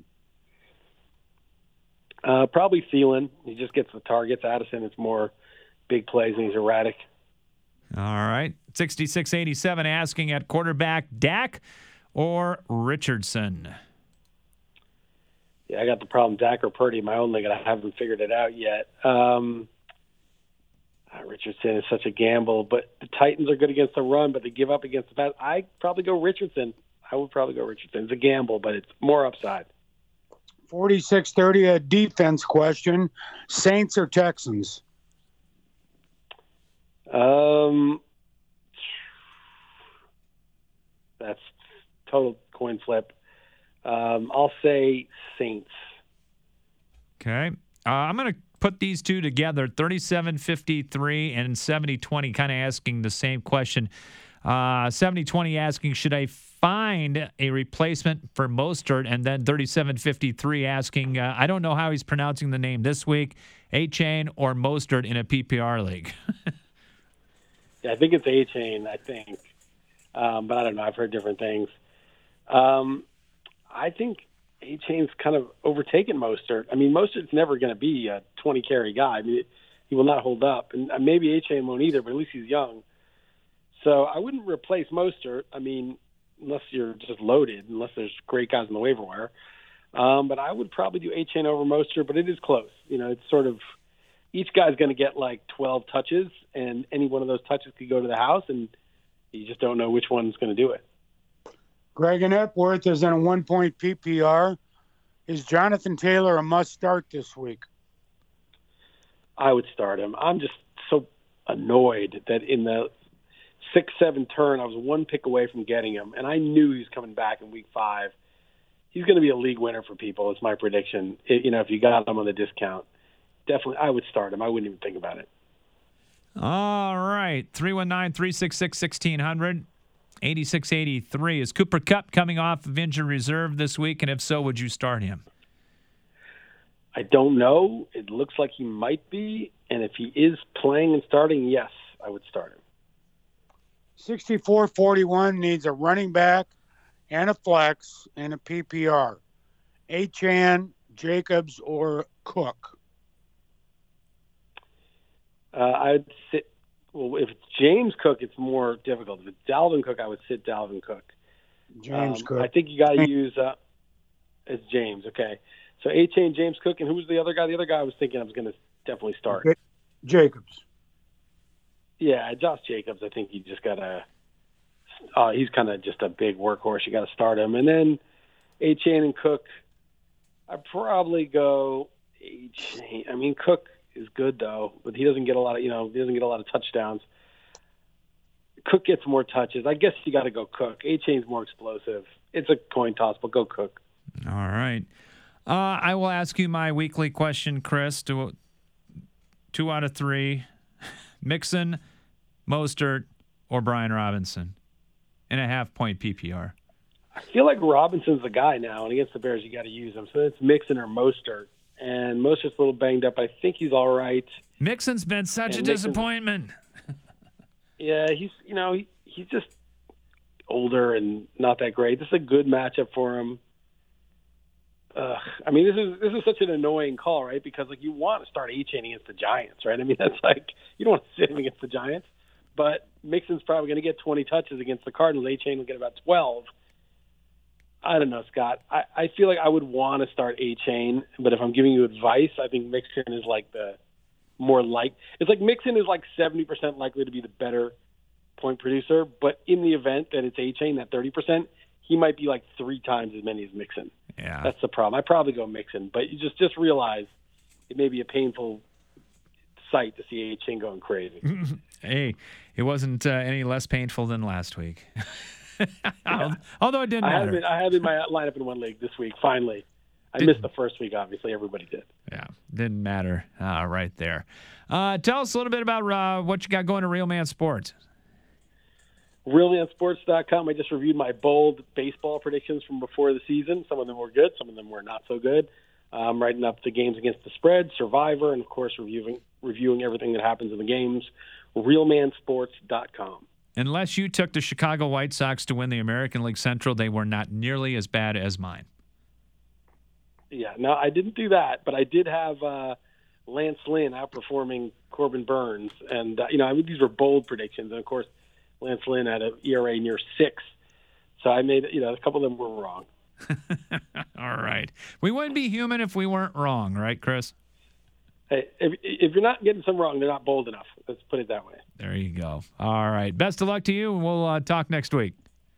Uh, probably Thielen. He just gets the targets. Addison, it's more big plays and he's erratic. All right. sixty-six eighty-seven asking at quarterback, Dak or Richardson? Yeah, I got the problem, Dak or Purdy in my own league, and I haven't figured it out yet. Um, Richardson is such a gamble, but the Titans are good against the run, but they give up against the pass. I'd probably go Richardson. I would probably go Richardson. It's a gamble, but it's more upside. forty-six thirty, a defense question. Saints or Texans? Um, that's total coin flip. Um, I'll say Saints. Okay. Uh, I'm going to put these two together, thirty-seven fifty-three and seventy twenty, kind of asking the same question. Uh, seventy twenty asking, should I find a replacement for Mostert? And then thirty-seven fifty-three asking, uh, I don't know how he's pronouncing the name this week, A-Chain or Mostert in a P P R league. Yeah, I think it's A-Chain, I think. Um, but I don't know. I've heard different things. Um, I think A-Chain's kind of overtaken Mostert. I mean, Mostert's never going to be a twenty-carry guy. I mean, he will not hold up. And maybe A-Chain won't either, but at least he's young. So I wouldn't replace Mostert, I mean, unless you're just loaded, unless there's great guys on the waiver wire. Um, but I would probably do A-Chain over Mostert, but it is close. You know, it's sort of each guy's going to get like twelve touches, and any one of those touches could go to the house, and you just don't know which one's going to do it. Greg and Epworth is in a one-point P P R. Is Jonathan Taylor a must-start this week? I would start him. I'm just so annoyed that in the six seven turn, I was one pick away from getting him, and I knew he was coming back in week five. He's going to be a league winner for people. It's my prediction. It, you know, if you got him on the discount, definitely I would start him. I wouldn't even think about it. All right. three one nine, three six six, one six zero zero. eighty-six eighty-three. Is Cooper Kupp coming off of injured reserve this week? And if so, would you start him? I don't know. It looks like he might be. And if he is playing and starting, yes, I would start him. sixty-four forty-one needs a running back and a flex and a P P R. Achane, Jacobs, or Cook? Uh, I'd sit. Well, if it's James Cook, it's more difficult. If it's Dalvin Cook, I would sit Dalvin Cook. James um, Cook. I think you got to use uh, it's James. Okay, so A-Chain, James Cook, and who was the other guy? The other guy I was thinking I was going to definitely start. Jacobs. Yeah, Josh Jacobs. I think you just got to. Uh, he's kind of just a big workhorse. You got to start him, and then A-Chain and Cook. I'd probably go A-Chain. I mean, Cook is good though, but he doesn't get a lot of you know he doesn't get a lot of touchdowns. Cook gets more touches. I guess you got to go Cook. A-Chain's more explosive. It's a coin toss, but go Cook. All right. Uh, I will ask you my weekly question, Chris. Two, two out of three. Mixon, Mostert, or Brian Robinson in a half-point P P R. I feel like Robinson's the guy now, and against the Bears, you got to use him. So it's Mixon or Mostert. And Mostert's a little banged up. I think he's all right. Mixon's been such and a Mixon's, disappointment. Yeah, he's you know he, he's just older and not that great. This is a good matchup for him. Uh, I mean, this is this is such an annoying call, right? Because like you want to start A-Chain against the Giants, right? I mean, that's like you don't want to sit him against the Giants, but Mixon's probably going to get twenty touches against the Cardinals. A-Chain will get about twelve. I don't know, Scott. I, I feel like I would want to start A-Chain, but if I'm giving you advice, I think Mixon is like the more like it's like Mixon is like seventy percent likely to be the better point producer, but in the event that it's A-Chain, that thirty percent, he might be like three times as many as Mixon. Yeah, that's the problem. I probably go Mixon, but you just just realize it may be a painful sight to see A-Chain going crazy. Hey, it wasn't uh, any less painful than last week. Yeah. Although it didn't I matter. Have been, I have in my lineup in one league this week. Finally, I did, missed the first week. Obviously, everybody did. Yeah, didn't matter. Uh, right there. Uh, tell us a little bit about uh, what you got going to Real Man Sports. real man sports dot com. I just reviewed my bold baseball predictions from before the season. Some of them were good. Some of them were not so good. I'm writing up the games against the spread, Survivor, and of course reviewing reviewing everything that happens in the games. real man sports dot com. Unless you took the Chicago White Sox to win the American League Central, they were not nearly as bad as mine. Yeah, no, I didn't do that, but I did have uh, Lance Lynn outperforming Corbin Burns. And, uh, you know, I mean, these were bold predictions. And, of course, Lance Lynn had an E R A near six. So I made, you know, a couple of them were wrong. All right. We wouldn't be human if we weren't wrong, right, Chris? Hey, if, if you're not getting some wrong, they're not bold enough. Let's put it that way. There you go. All right. Best of luck to you, and we'll uh, talk next week.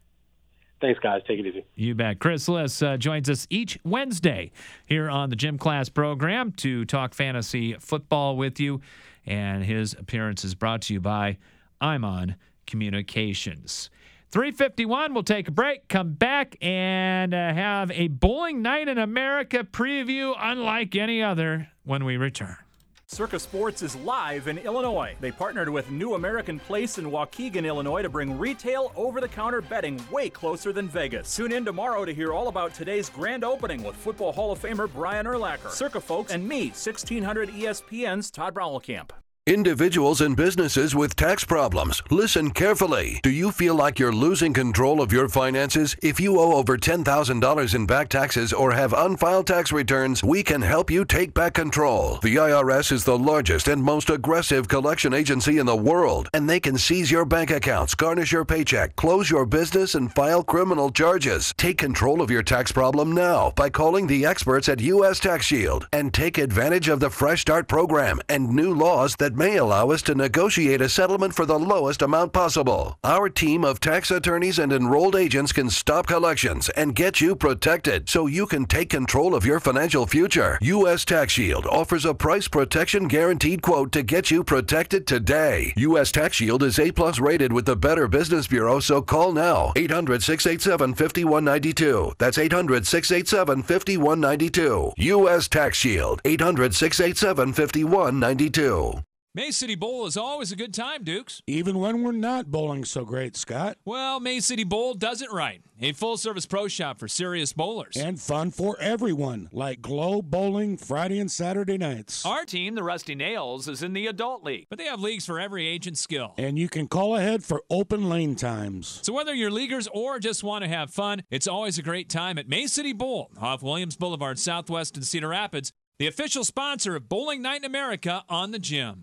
Thanks, guys. Take it easy. You bet. Chris Liss uh, joins us each Wednesday here on the Gym Class program to talk fantasy football with you, and his appearance is brought to you by I'm On Communications. three fifty-one, we'll take a break, come back, and uh, have a Bowling Night in America preview unlike any other when we return. Circa Sports is live in Illinois. They partnered with New American Place in Waukegan, Illinois to bring retail over-the-counter betting way closer than Vegas. Tune in tomorrow to hear all about today's grand opening with Football Hall of Famer Brian Urlacher, Circa folks, and me, sixteen hundred E S P N's Todd Browelkamp. Individuals and businesses with tax problems, listen carefully. Do you feel like you're losing control of your finances? If you owe over ten thousand dollars in back taxes or have unfiled tax returns, we can help you take back control. The I R S is the largest and most aggressive collection agency in the world, and they can seize your bank accounts, garnish your paycheck, close your business, and file criminal charges. Take control of your tax problem now by calling the experts at U S Tax Shield and take advantage of the Fresh Start program and new laws that may allow us to negotiate a settlement for the lowest amount possible. Our team of tax attorneys and enrolled agents can stop collections and get you protected so you can take control of your financial future. U S Tax Shield offers a price protection guaranteed quote to get you protected today. U S Tax Shield is A plus rated with the Better Business Bureau, so call now. eight hundred, six eight seven, five one nine two. That's eight hundred, six eight seven, five one nine two. U S Tax Shield. eight hundred, six eight seven, five one nine two. May City Bowl is always a good time, Dukes. Even when we're not bowling so great, Scott. Well, May City Bowl does it right. A full-service pro shop for serious bowlers. And fun for everyone, like Glow Bowling Friday and Saturday nights. Our team, the Rusty Nails, is in the adult league, but they have leagues for every age and skill. And you can call ahead for open lane times. So whether you're leaguers or just want to have fun, it's always a great time at May City Bowl off Williams Boulevard Southwest in Cedar Rapids, the official sponsor of Bowling Night in America on the Gym.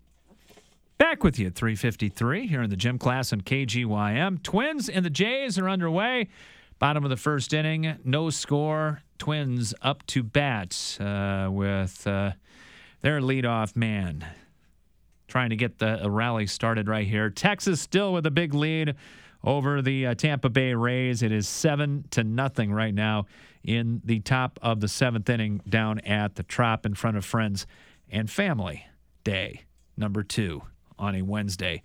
Back with you at three fifty-three here in the Gym Class on K G Y M. Twins and the Jays are underway. Bottom of the first inning, no score. Twins up to bat uh, with uh, their leadoff man. Trying to get the rally started right here. Texas still with a big lead over the uh, Tampa Bay Rays. It is seven to nothing right now in the top of the seventh inning down at the Trop in front of Friends and Family Day number two on a Wednesday.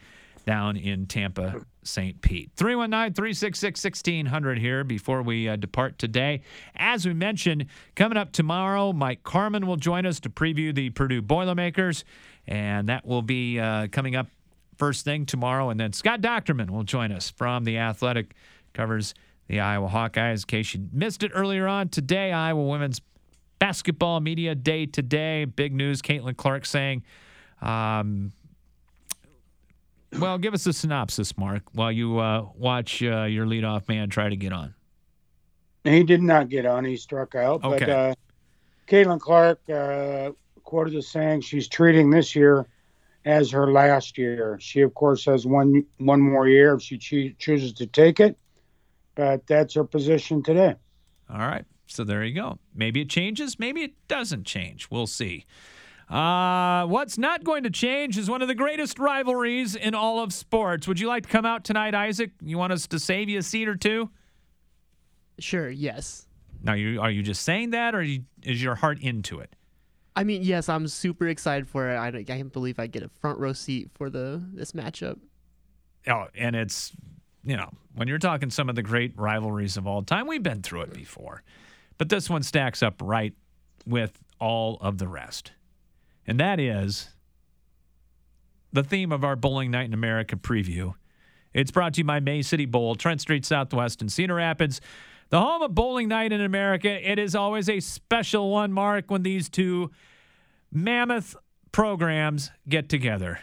down in Tampa, Saint Pete. three one nine, three six six, one six zero zero here before we uh, depart today. As we mentioned, coming up tomorrow, Mike Carmen will join us to preview the Purdue Boilermakers, and that will be uh, coming up first thing tomorrow. And then Scott Docterman will join us from The Athletic, covers the Iowa Hawkeyes. In case you missed it earlier on today, Iowa Women's Basketball Media Day today. Big news, Caitlin Clark saying, um, well, give us a synopsis, Mark, while you uh, watch uh, your leadoff man try to get on. He did not get on. He struck out. Okay. But uh, Caitlin Clark uh, quoted as saying she's treating this year as her last year. She, of course, has one one more year if she cho- chooses to take it. But that's her position today. All right. So there you go. Maybe it changes. Maybe it doesn't change. We'll see. Uh, what's not going to change is one of the greatest rivalries in all of sports. Would you like to come out tonight, Isaac? You want us to save you a seat or two? Sure, yes. Now, you are you just saying that, or you, is your heart into it? I mean, yes, I'm super excited for it. I, I can't believe I get a front row seat for the this matchup. Oh, and it's, you know, when you're talking some of the great rivalries of all time, we've been through it before. But this one stacks up right with all of the rest. And that is the theme of our Bowling Night in America preview. It's brought to you by May City Bowl, Trent Street Southwest in Cedar Rapids, the home of Bowling Night in America. It is always a special one, Mark, when these two mammoth programs get together.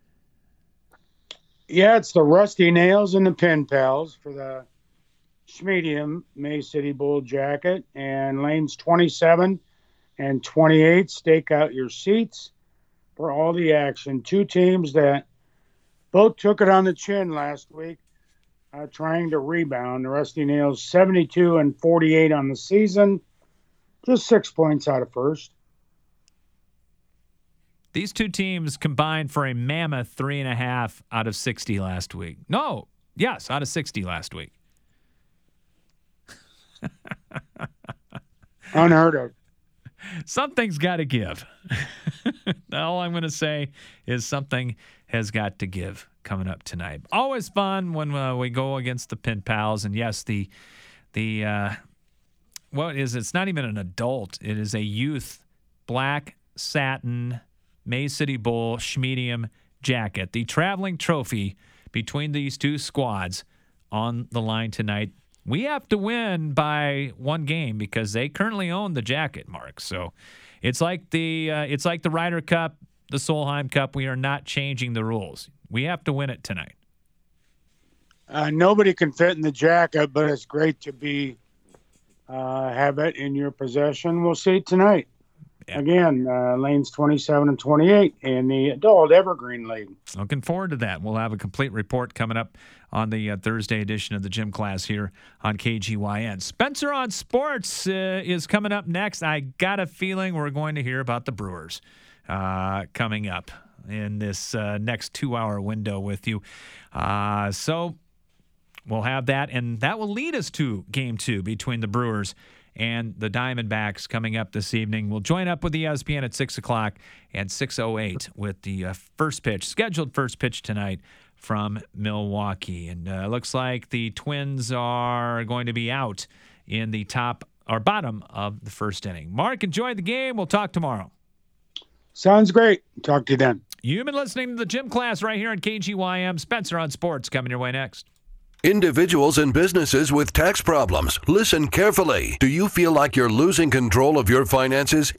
Yeah, it's the Rusty Nails and the Pen Pals for the Schmedium May City Bowl jacket, and lanes twenty-seven and twenty-eight. Stake out your seats for all the action. Two teams that both took it on the chin last week, uh, trying to rebound. The Rusty Nails seventy-two and forty-eight on the season, just six points out of first. These two teams combined for a mammoth three and a half out of sixty last week. No, yes, out of sixty last week. Unheard of. Something's got to give. All I'm going to say is something has got to give coming up tonight. Always fun when uh, we go against the Pen Pals. And yes, the, the uh, what is it? It's not even an adult. It is a youth black satin May City Bowl Schmedium jacket. The traveling trophy between these two squads on the line tonight. We have to win by one game because they currently own the jacket, Mark. So it's like the uh, it's like the Ryder Cup, the Solheim Cup. We are not changing the rules. We have to win it tonight. Uh, nobody can fit in the jacket, but it's great to be uh, have it in your possession. We'll see it tonight. Yeah. Again, uh, lanes twenty-seven and twenty-eight in the Adult Evergreen League. Looking forward to that. We'll have a complete report coming up on the uh, Thursday edition of the Gym Class here on K G Y N. Spencer on Sports uh, is coming up next. I got a feeling we're going to hear about the Brewers uh, coming up in this uh, next two-hour window with you. Uh, so we'll have that, and that will lead us to Game two between the Brewers and the Diamondbacks coming up this evening. We'll join up with E S P N at six o'clock and six oh eight with the uh, first pitch, scheduled first pitch tonight from Milwaukee. And it uh, looks like the Twins are going to be out in the top or bottom of the first inning. Mark, enjoy the game. We'll talk tomorrow. Sounds great. Talk to you then. You've been listening to the Gym Class right here on K G Y M. Spencer on Sports coming your way next. Individuals and businesses with tax problems, listen carefully. Do you feel like you're losing control of your finances?